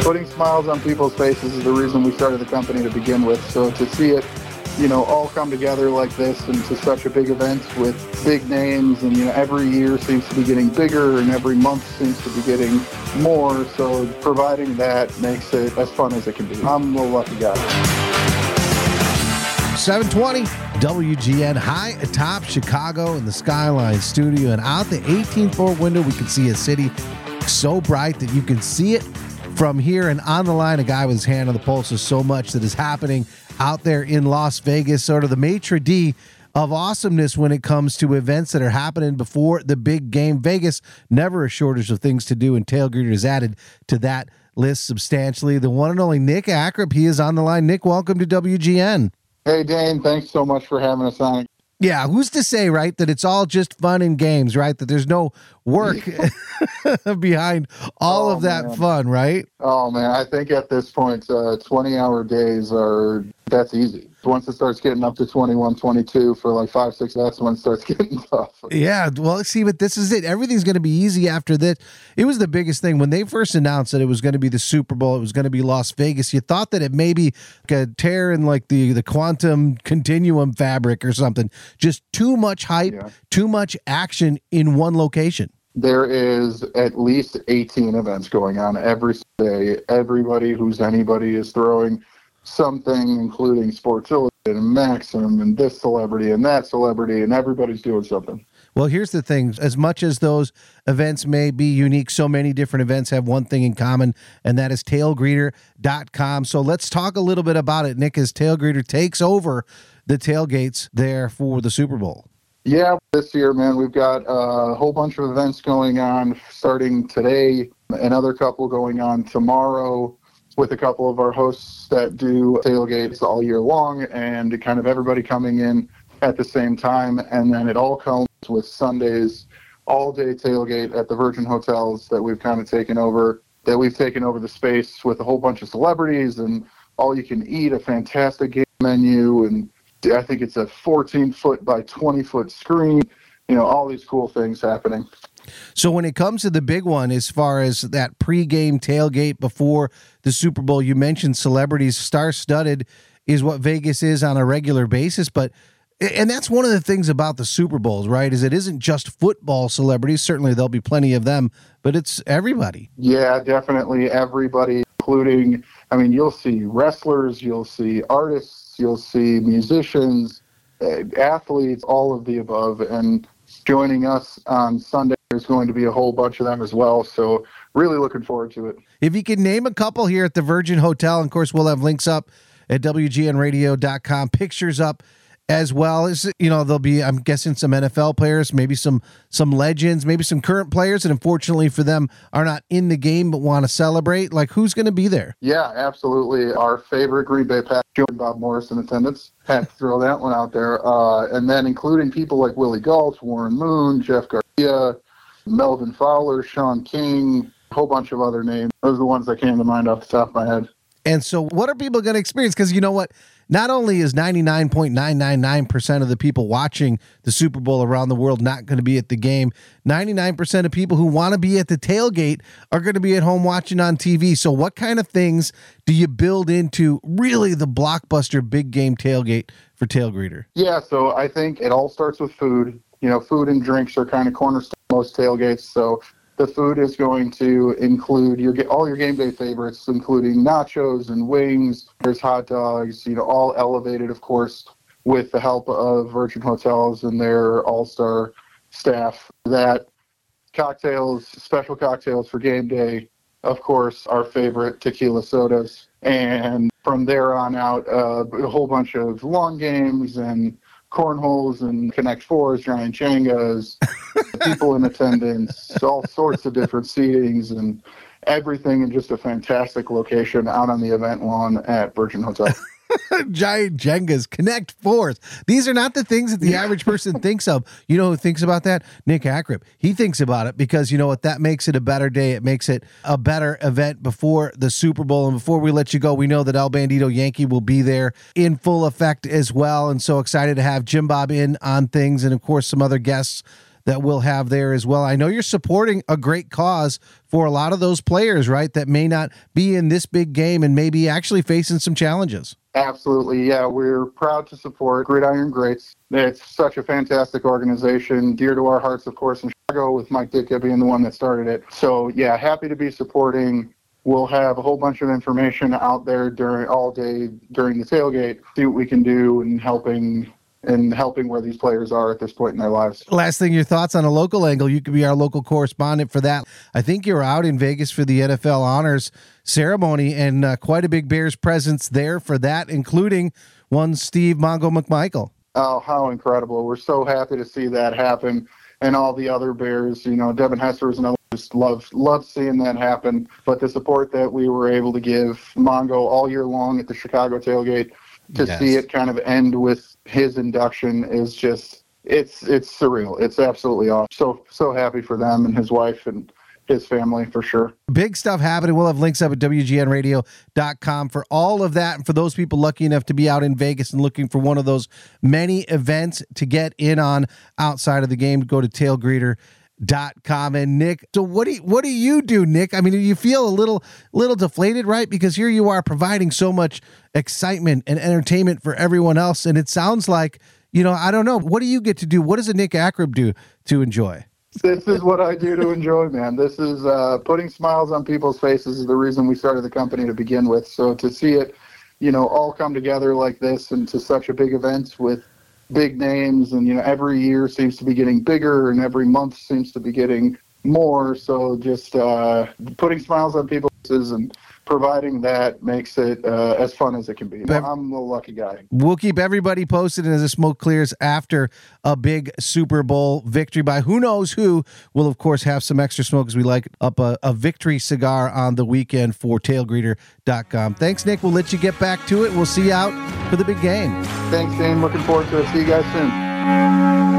Putting smiles on people's faces is the reason we started the company to begin with. So to see it, all come together like this into such a big event with big names, and every year seems to be getting bigger and every month seems to be getting more. So providing that makes it as fun as it can be. I'm a lucky guy. 720 WGN high atop Chicago in the Skyline studio, and out the 18-foot window we can see a city so bright that you can see it from here. And on the line, a guy with his hand on the pulse of so much that is happening out there in Las Vegas, sort of the maitre d' of awesomeness when it comes to events that are happening before the big game. Vegas, never a shortage of things to do, and Tailgater has added to that list substantially. The one and only Nick Akrip, he is on the line. Nick, welcome to WGN. Hey, Dane, thanks so much for having us on. Yeah, who's to say, right, that it's all just fun and games, right? That there's no work behind all of that fun, right? Oh, man, I think at this point, 20-hour days that's easy. Once it starts getting up to 21, 22 for like 5, 6, that's when it starts getting tough. Yeah, well, see, but this is it. Everything's going to be easy after this. It was the biggest thing. When they first announced that it was going to be the Super Bowl, it was going to be Las Vegas, you thought that it may be a tear in like the quantum continuum fabric or something. Just too much hype, too much action in one location. There is at least 18 events going on every day. Everybody who's anybody is throwing something, including Sports Illustrated and Maxim and this celebrity and that celebrity, and everybody's doing something. Well, here's the thing. As much as those events may be unique, so many different events have one thing in common, and that is tailgreeter.com. So let's talk a little bit about it, Nick, as Tailgreeter takes over the tailgates there for the Super Bowl. Yeah, this year, man, we've got a whole bunch of events going on starting today, another couple going on tomorrow, with a couple of our hosts that do tailgates all year long, and kind of everybody coming in at the same time. And then it all comes with Sunday's all-day tailgate at the Virgin Hotels that we've kind of taken over, the space with a whole bunch of celebrities and all you can eat, a fantastic game menu, and I think it's a 14-foot by 20-foot screen, all these cool things happening. So when it comes to the big one, as far as that pregame tailgate before the Super Bowl, you mentioned celebrities, star-studded is what Vegas is on a regular basis. And that's one of the things about the Super Bowls, right, is it isn't just football celebrities. Certainly there'll be plenty of them, but it's everybody. Yeah, definitely everybody, including, you'll see wrestlers, you'll see artists, you'll see musicians, athletes, all of the above. And joining us on Sunday, there's going to be a whole bunch of them as well. So really looking forward to it. If you can name a couple here at the Virgin Hotel, and of course, we'll have links up at WGNradio.com, pictures up as well. There'll be, I'm guessing, some NFL players, maybe some legends, maybe some current players that unfortunately for them are not in the game but want to celebrate. Like, who's going to be there? Yeah, absolutely. Our favorite Green Bay Packers, Bob Morris in attendance. Had to throw that one out there. And then including people like Willie Gault, Warren Moon, Jeff Garcia, Melvin Fowler, Sean King, a whole bunch of other names. Those are the ones that came to mind off the top of my head. And so what are people going to experience? Because you know what? Not only is 99.999% of the people watching the Super Bowl around the world not going to be at the game, 99% of people who want to be at the tailgate are going to be at home watching on TV. So what kind of things do you build into really the blockbuster big game tailgate for Tailgreeter? Yeah, so I think it all starts with food. Food and drinks are kind of cornerstone of most tailgates. So the food is going to include all your game day favorites, including nachos and wings. There's hot dogs, all elevated, of course, with the help of Virgin Hotels and their all-star staff. That cocktails, special cocktails for game day, of course, our favorite tequila sodas. And from there on out, a whole bunch of long games and cornholes and Connect Fours, giant Jengas, people in attendance, all sorts of different seatings and everything in just a fantastic location out on the event lawn at Virgin Hotel. Giant Jengas, Connect Fours. These are not the things that the average person thinks of. You know who thinks about that? Nick Akrip. He thinks about it because you know what? That makes it a better day. It makes it a better event before the Super Bowl. And before we let you go, we know that El Bandito Yankee will be there in full effect as well. And so excited to have Jim Bob in on things and, of course, some other guests that we'll have there as well. I know you're supporting a great cause for a lot of those players, right, that may not be in this big game and maybe actually facing some challenges. Absolutely, yeah. We're proud to support Gridiron Greats. It's such a fantastic organization, dear to our hearts, of course, in Chicago, with Mike Ditka being the one that started it. So, yeah, happy to be supporting. We'll have a whole bunch of information out there all day during the tailgate, see what we can do in helping where these players are at this point in their lives. Last thing, your thoughts on a local angle. You could be our local correspondent for that. I think you're out in Vegas for the NFL honors ceremony, and quite a big Bears presence there for that, including one Steve Mongo McMichael. Oh, how incredible. We're so happy to see that happen. And all the other Bears, Devin Hester is another. Just love seeing that happen. But the support that we were able to give Mongo all year long at the Chicago tailgate, to see it kind of end with his induction is just, it's surreal. It's absolutely awesome. So happy for them and his wife and his family, for sure. Big stuff happening. We'll have links up at WGNradio.com for all of that. And for those people lucky enough to be out in Vegas and looking for one of those many events to get in on outside of the game, go to tailgreeter.com. And Nick, so what do you do, Nick? I mean, you feel a little deflated, right? Because here you are providing so much excitement and entertainment for everyone else. And it sounds like, I don't know, what do you get to do? What does a Nick Akrib do to enjoy? This is what I do to enjoy, man. This is putting smiles on people's faces is the reason we started the company to begin with. So to see it, all come together like this and to such a big event with big names, and every year seems to be getting bigger and every month seems to be getting more. So just putting smiles on people's faces and providing that makes it as fun as it can be. I'm a lucky guy. We'll keep everybody posted as the smoke clears after a big Super Bowl victory by who knows who. We'll, of course, have some extra smoke as we light up a victory cigar on the weekend for tailgreeter.com. Thanks, Nick. We'll let you get back to it. We'll see you out for the big game. Thanks, Dane. Looking forward to it. See you guys soon.